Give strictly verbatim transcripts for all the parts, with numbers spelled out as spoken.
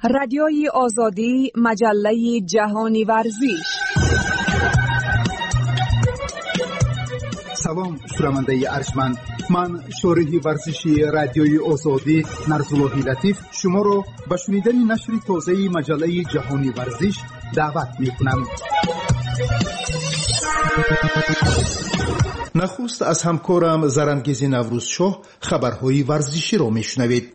رادیوی آزادی، مجله جهانی ورزش. سلام شنونده ارجمند، من شارح ورزشی رادیوی آزادی نرزاللهی لطیف شما را به شنیدن نشر تازه مجله جهانی ورزش دعوت می‌کنم. نخست از همکارم زرنگیز نوروزشاه خبرهای ورزشی را میشنوید.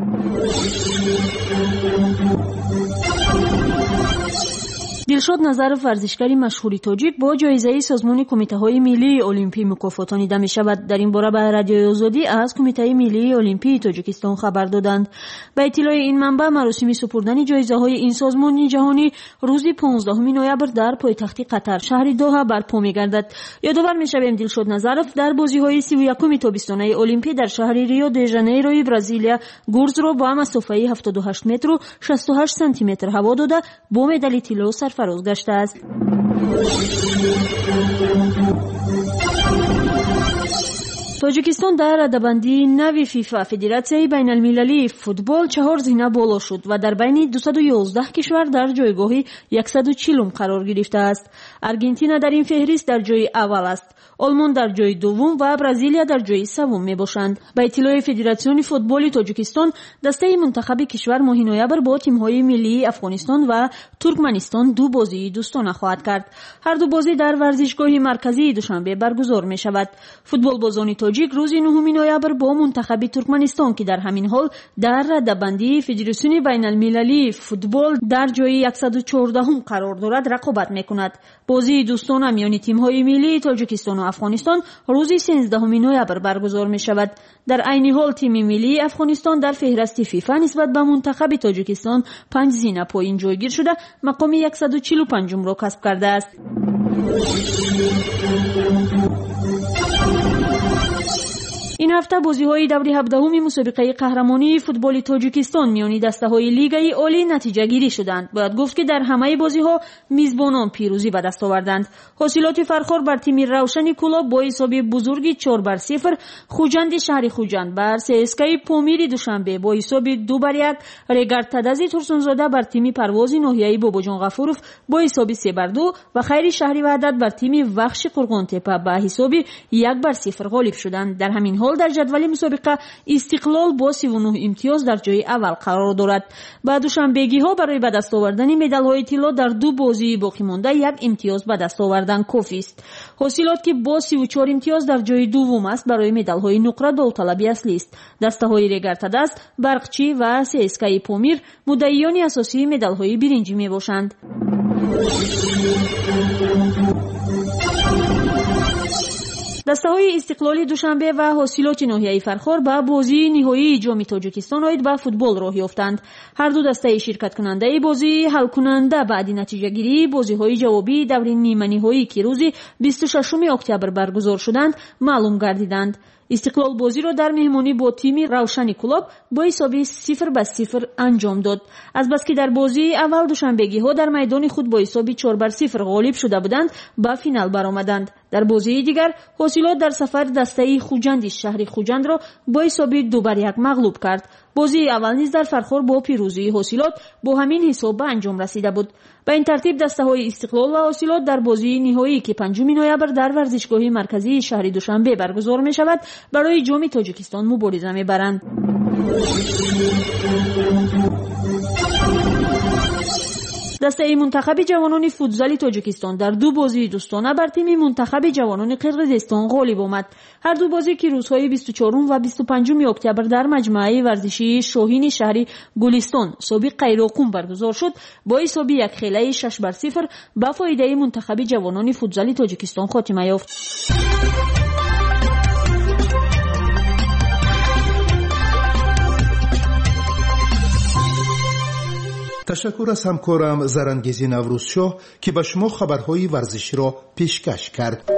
دلشاد نظرов ورزشکاری مشهوری تاجیک با جایزه سازمان کمیته‌های ملی المپی مکافاتانیده می‌شود. در این باره به رادیوی آزادی از کمیته ملی المپی تاجیکستان خبر دادند. به اطلاع این منبع مراسم سپردن جایزه‌های این سازمان جهانی روز پانزدهم نوامبر در پایتخت قطر شهر دوحه برپا می‌گردد. یادآور می‌شویم دلشاد نظرов در بازی‌های سی و یکم تابستانه المپی در شهر ریو دی ژانیروی برزیلیا گرز را با مسافه هفتاد و هشت متر و شصت و هشت سانتی متر هوا داده با مدال طلا سرفراز گشته است. تاجیکستان در رده‌بندی نوی فیفا فدراسیای بین المللی فوتبال چهار زینه بالا شد و در بین دویست و یازده کشور در جایگاه صد و چهل قرار گرفته است. آرژانتین در این فهرست در جای اول است. آلمان در جای دوم و برزیلیا در جای سوم می باشند. به اطلاع فدراسیون فوتبال تاجیکستان دسته منتخب کشور ماه نوامبر با تیم‌های ملی افغانستان و ترکمنستان دو بازی دوستانه خواهد کرد. هر دو بازی در ورزشگاه مرکزی دوشنبه برگزار می شود. فوتبال بازان تاجیک روز نهم نوامبر با منتخب ترکمنستان که در همین حال در رده‌بندی فدراسیون بین المللی فوتبال در جای صد و چهارده قرار دارد رقابت می‌کند. بازی دوستانه میان تیم‌های ملی تاجیکستان و افغانستان روز سیزدهم نوامبر برگزار می شود. در عین حال تیم ملی افغانستان در فهرست فیفا نسبت به منتخب تاجیکستان پنج زینه پایین جایگیر شده مقام صد و چهل و پنج را کسب کرده است. این هفته بازی‌های دوره هفدهم مسابقه قهرمانی فوتبال تاجیکستان میان دسته‌های لیگ عالی نتیجه گیری شدند. باید گفت که در همه بازی‌ها میزبانان پیروزی به دست آوردند. حاصلات فرخار بر تیم روشن کلاب با حساب بزرگی چهار بر صفر، خوجند شهر خوجند بر سی اس کی پامیر دوشنبه با حساب دو بر یک، رگارتادز ترسونزاده بر تیم پرواز ناحیه‌ای باباجان غفورов با حساب سه بر دو و خیر شهری وحدت بر تیم وخش قرقانتپه با حساب یک بر صفر غالب شدند. در همین حال در جدول مسابقه استقلال با سی و نه امتیاز در جای اول قرار دارد. با دوشنبگی ها برای به دست آوردن مدال های طلا در دو بازی باقی مانده یک امتیاز به دست آوردن کافی است. حاصلات که با سی و چهار امتیاز در جای دوم است برای مدال های نقره داوطلبی اصلی است. دسته های رگارتادز، برقچی و سی اس کی پامیر مدعیان اساسی مدال های برنجی می باشند. دسته های استقلالی دوشنبه و حاصلات ناحیه فرخار با بازی نهایی جام تاجیکستان آید به فوتبال راه یافتند. هر دو دسته شرکت کننده بازی حل کننده بعد نتیجه گیری بازی های جوابی دوره نیمه نهایی که روز بیست و ششم اکتبر برگزار شدند معلوم گردیدند. استقلال بازی را در مهمانی با تیم روشن کلاب با حساب صفر به صفر انجام داد. از بس که در بازی اول دوشنبگی ها در میدان خود با حساب چهار بر صفر غالب شده بودند به فینال برآمدند. در بازی دیگر حاصلات در سفر دسته خوجند شهر خوجند را با حساب دو بر یک مغلوب کرد. بازی اول نیز در فرخار با پیروزی حاصلات با همین حساب به انجام رسیده بود. به این ترتیب دسته های استقلال و حاصلات در بازی نهایی که پنجم نوامبر در ورزشگاه مرکزی شهر دوشنبه برگزار می شود برای جام تاجیکستان مبارزه می برند. دسته منتخب جوانان فوتزال تاجیکستان در دو بازی دوستانه بر تیم منتخب جوانان قرقیزستان غالب آمد. هر دو بازی که روزهای بیست و چهارم و بیست و پنجم اکتبر در مجمع ورزشی شاهین شهری گلستان سابق قیراقوم برگزار شد با حساب یک خیله شش بر صفر به فایده منتخب جوانان فوتزال تاجیکستان خاتمه یافت. تشکر از همکارم زرنگیز نوروزشاه که به شما خبرهای ورزشی را پیشکش کرد.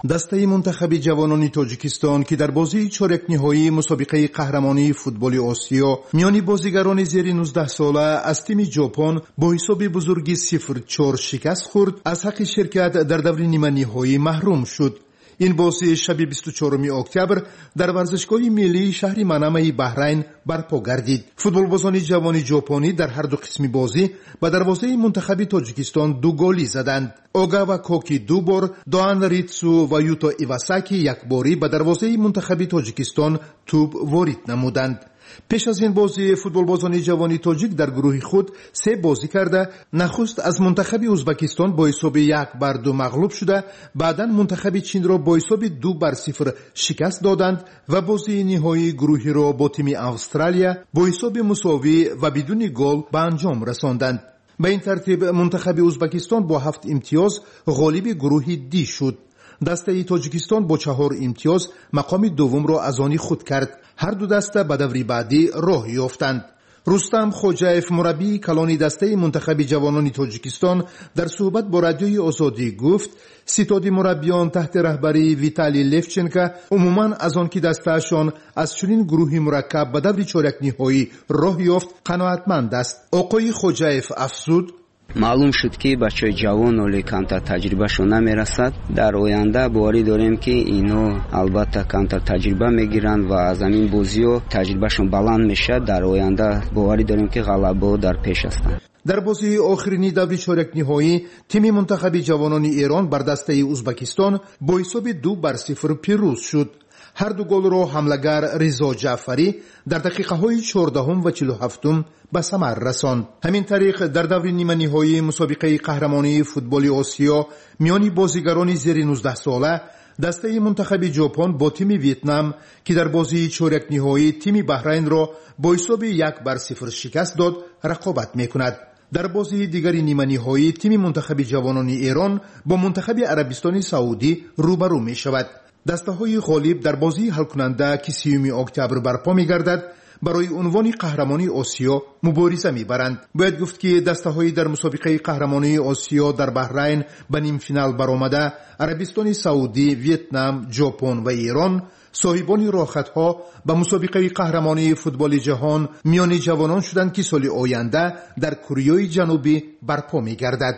دسته منتخب جوانان تاجیکستان که در بازی چهارک نهایی مسابقه قهرمانی فوتبال آسیا میان بازیگران زیر نوزده ساله از تیم ژاپن با حساب بزرگی صفر چهار شکست خورد، از حق شرکت در دور نیمه نهایی محروم شد. این بازی شب بیست و چهارم اکتبر در ورزشگاه ملی شهر منامه بحرین برپا گردید. فوتبالبازان جوان ژاپنی در هر دو قسم بازی به دروازه منتخب تاجیکستان دو گلی زدند. اوگاوا کوکی دو بار، دوان ریتسو و یوتا ایواساکی یک باری به دروازه منتخب تاجیکستان توپ وارد نمودند. پیش از این بازی فوتبالبازان جوان تاجیک در گروه خود سه بازی کرده، نخست از منتخب ازبکستان با حساب یک بر دو مغلوب شده، بعدا منتخب چین را با حساب دو بر صفر شکست دادند و بازی نهایی گروهی را با تیم استرالیا با حساب مساوی و بدون گل به انجام رساندند. به این ترتیب منتخب ازبکستان با هفت امتیاز غالب گروه دی شد. دسته تاجیکستان با چهار امتیاز مقام دوم را از آن خود کرد. هر دو دسته به دوری بعدی راه یافتند. رستم خوجاєف مربی کلان دسته منتخب جوانان تاجیکستان در صحبت با رادیوی آزادی گفت ستاد مربیان تحت رهبری ویتالی لفچنکا عموماً از آن که دستهشان از چنین گروهی مرکب به دور چهارک نهایی راه یافت قناعتمند است. آقای خوجاєف افزود معلوم شد که بچه جوان ولی کمتر تجربهشون نمیرسد. در آینده باوری داریم که اینو البته کمتر تجربه میگیرند و از همین بازیو تجربهشون بلند میشه. در آینده باوری داریم که غلبه در پیش هستند. در بازی آخرین دور چهارک نهایی تیم منتخب جوانان ایران بر دسته ازبکستان با حساب دو بر صفر پیروز شد. هر دو گل را حملگر رضا جعفری در دقیقه های چهاردهم و چهل و هفتم به ثمر رساند. همین طریق در دور نیمه نهایی مسابقه قهرمانی فوتبال آسیا میان بازیگران زیر نوزده ساله دسته منتخب ژاپن با تیم ویتنام که در بازی چهارک نهایی تیم بحرین را با حساب یک بر صفر شکست داد رقابت میکند. در بازی دیگری نیمه نهایی تیم منتخب جوانان ایران با منتخب عربستان سعودی روبرو می شود. دسته های غالب در بازی حل کننده که سیوم اکتبر برپا می گردد برای عنوان قهرمانی آسیا مبارزه می برند. باید گفت که دسته های در مسابقه قهرمانی آسیا در بحرین به نیم فینال برآمده عربستان سعودی، ویتنام، ژاپن و ایران صاحبان راحت ها به مسابقه قهرمانی فوتبال جهان میان جوانان شدند که سال آینده در کره جنوبی برپا می گردد.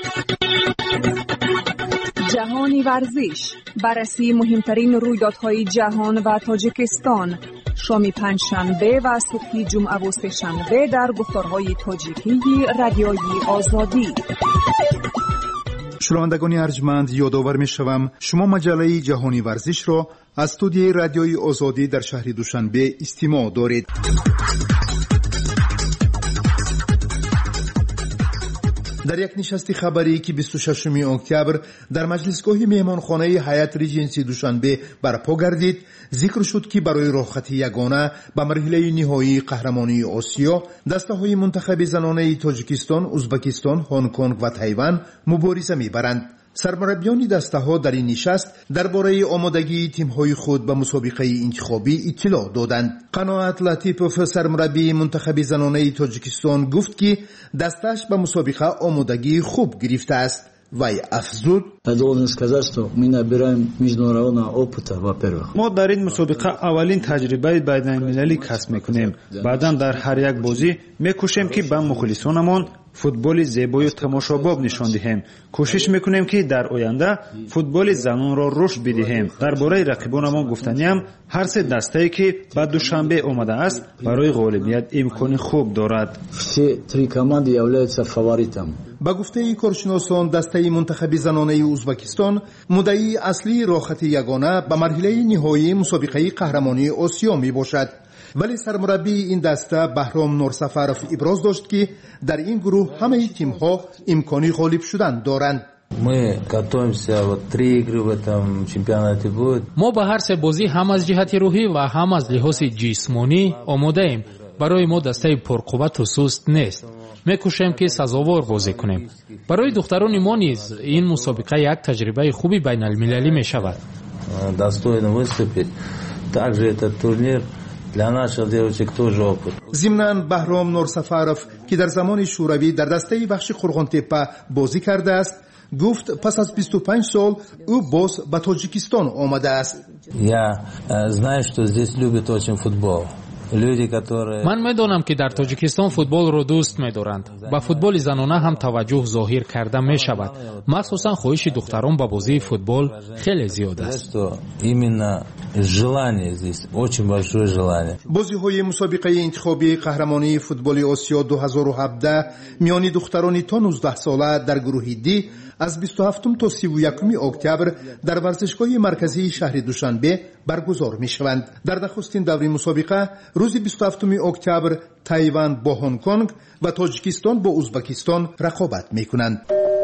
جهانی ورزش، بررسی مهمترین رویدادهای جهان و تاجیکستان، شام پنجشنبه و صبح جمعه و سه‌شنبه در گفتارهای تاجیکی رادیوی آزادی. شنوندگان ارجمند، یادآور می‌شوم شما مجله جهانی ورزش را از استودیوی رادیوی آزادی در شهر دوشنبه استماع دارید. در یک نشست خبری که بیست و ششم اکتبر در مجلسگاه مهمانخانه هیئت ریجنسی دوشنبه برپا گردید، ذکر شد که برای راحتی یگانه به مرحله نهایی قهرمانی آسیا دسته‌های منتخب زنانه تاجیکستان، ازبکستان، هنگ کنگ و تایوان مبارزه می‌برند. سرمربیان دسته‌ها در این نشست درباره آمادگی تیم‌های خود به مسابقه انتخابی اطلاع دادند. قناعت لطیپوف سرمربی منتخب زنانه تاجیکستان گفت که دستش به مسابقه آمادگی خوب گرفته است. وی افزود ما در این مسابقه اولین تجربه بین‌المللی کسب می‌کنیم. بعداً در هر یک بازی می‌کوشیم که به مخلصانمان فوتبال زیبا و تماشاباب نشان دهیم. کوشش میکنیم که در آینده فوتبال زنان را رشد بدهیم. درباره رقیبانمان گفتنیم هر سه دسته‌ای که به دوشنبه آمده است برای غالبیت امکان خوب دارد. با گفته کارشناسان دسته منتخب زنانه ازبکستان مدعی اصلی راحتی یگانه به مرحله نهایی مسابقه قهرمانی آسیا می باشد. ولی سرمربی این دسته بهرام نورسفرов ابراز داشت که در این گروه همه تیم‌ها امکانی غالب شدن دارند. ما به هر سه بازی هم از جهت روحی و هم از لحاظ جسمانی آماده ایم. برای ما دسته پرقوت و سست نیست. می‌کوشیم که سزاوار بازی کنیم. برای دختران ما نیز این مسابقه یک تجربه خوبی بین المللی می شود. ضمناً بهرام نورسفرов که در زمان شوروی در دسته بخش قرغان تپه بازی کرده است گفت پس از بیست و پنج سال او باز به تاجیکستان آمده است. Я знаю, что здесь любят очень футбол. من میدانم که در تاجیکستان فوتبال را دوست می‌دارند. با فوتبال زنانه هم توجه ظاهر کرده می شود. مخصوصا خواهش دختران با بازی فوتبال خیلی زیاد است. بازی‌های مسابقه انتخابی قهرمانی فوتبال آسیا دو هزار و هفده میان دختران تا نوزده ساله در گروه دی از بیست و هفتم تا سی و یکم اکتبر در ورزشگاه مرکزی شهر دوشنبه برگزار می شوند. در نخستین دوره مسابقه روز بیست و هفتم اکتبر تایوان با هنگ کنگ و تاجیکستان با ازبکستان رقابت می کنند.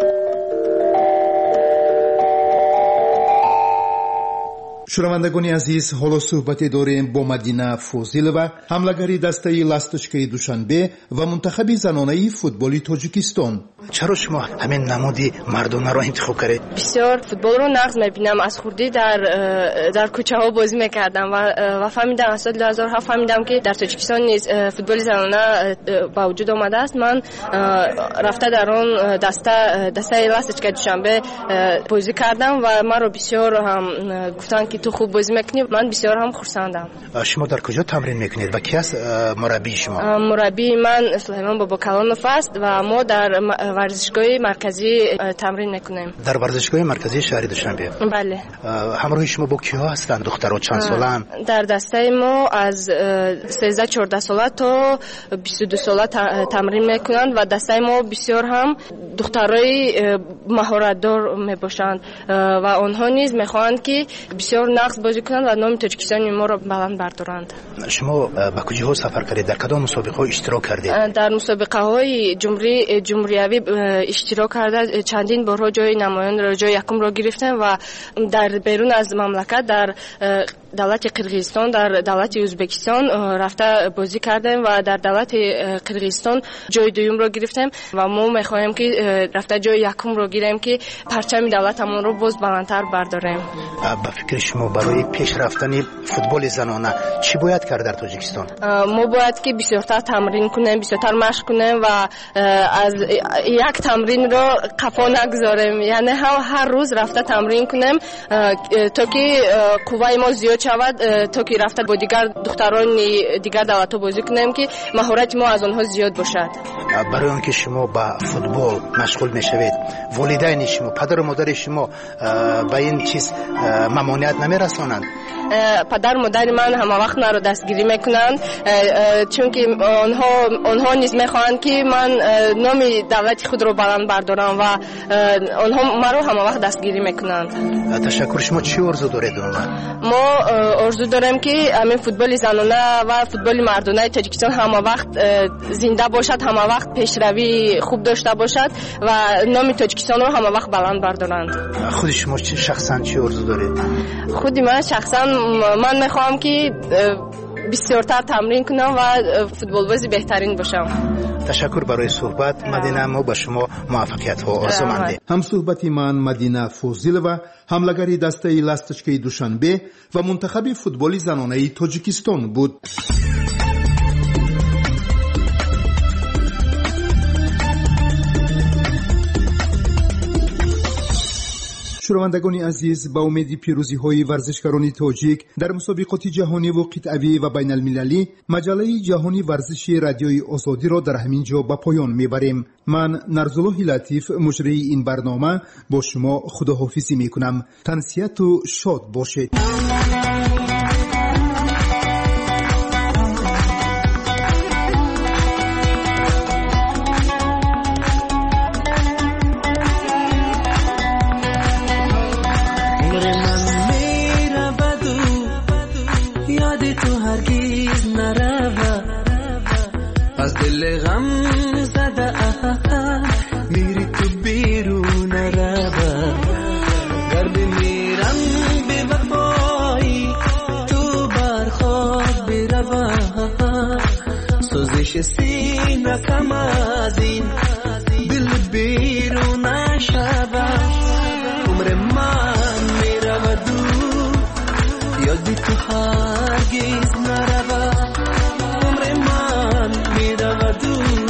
شنوندگان عزیز، حالا صحبتی داریم با مدینه فوزیلова، حملهگری دسته لستچکه دوشنبه و منتخب زنانه فوتبال تاجیکستان. چرا شما همین نمودی مردانه را انتخاب کردید؟ بسیار فوتبال رو نقض می‌بینم. از خوردی در در کوچه ها بازی می‌کردم و و فهمیدم از سال دو هزار و هفت فهمیدم که در تاجیکستان نیز فوتبال زنانه با وجود آمده است. من رفته در اون دسته دسته لستچکه دوشنبه بازی کردم و من رو بسیار هم گفتن که تو خوب بازی می‌کنی. من بسیار هم خرسندم. شما در کجا تمرین می‌کنید و کی است مربی شما؟ مربی من سلیمان بابا کلانوف است و ما در ورزشگاه مرکزی تمرین میکنیم. در ورزشگاه مرکزی شهر دوشنبه؟ بله. همراه شما با کیها هستند؟ دخترها چند سالن؟ در دسته ما از سیزده چهارده ساله تا بیست و دو ساله تمرین میکنند و دسته ما بسیار هم دخترای مهارت دار میباشند و آنها نیز میخواهند که بسیار نقص بازی کنند و نام تاجیکستان ما را بلند بردارند. شما به کجاها سفر کردید؟ در کدام مسابقه ها اشتراک کردید؟ در مسابقه های جمهوری جمهوری اشتراک کرده. چندین بارها جای نمایان را جای یکم را گرفتم و در بیرون از مملکت در دولت قرقیزستان، در دولت ازبکستان رفته بازی کردیم و در دولت قرقیزستان جای دوم را گرفتیم و ما میخواهیم که رفته جای یکم را گیریم که پرچم دولتمون رو باز بلندتر برداریم. با فکر شما برای پیش رفتن فوتبال زنانه چی باید کرد در تاجیکستان؟ ما باید که بسیارتر تمرین کنیم، بسیارتر مشق کنیم و از یک تمرین رو قفا نگذاریم. یعنی هر روز رفته تمرین کنیم تا که قوه ما زیاد شود، تا که رفته با دیگر دختران دیگر دولت‌ها بازی کنیم که مهارت ما از آنها زیاد باشد. برای آنکه شما با فوتبال مشغول میشوید، والدین شما، پدر و مادر شما به این چیز ممانعت نمیرسانند؟ پدر مادر من همه وقت مرا دستگیری میکنند چون که آنها آنها نیز میخواهند که من نام دولت خود رو بلند بردارم و آنها مرا همه وقت دستگیری میکنند. تشکر. شما چی آرزو دارید؟ ما آرزو داریم که همین فوتبال زنانه و فوتبال مردانه تاجیکستان همه وقت زنده باشد، همه وقت پیشروی خوب داشته باشد و نام تاجیکستان رو همه وقت بلند بردارند. خود شما شخصا چی آرزو دارید؟ خودی من شخصا من میخوام که بسیارتر تمرین کنم و فوتبال بازی بهترین باشم. تشکر برای صحبت مدینه. ما با شما موفقیت ها آرزو مندیم. هم صحبتی من مدینه فوزیلова، حملهگری دسته لستچکه دوشنبه و منتخب فوتبال زنانه تاجیکستان بود. شنوندگان عزیز، با امید پیروزی های ورزشکاران تاجیک در مسابقات جهانی و قطعی و بین المللی، مجله جهانی ورزشی رادیوی آزادی را در همین جا به پایان میبریم. من نرزالله لطیف مجری این برنامه با شما خداحافظی میکنم. تنسیت و شاد باشید. دل غم زده میری تو بیرون روا، گرد میرم به وفایی تو برخواب بروا، سوزش سینه کم از این دل بیرون شوا، عمر من میرود دور یادی تو هرگز نروا، عمر من میرود دور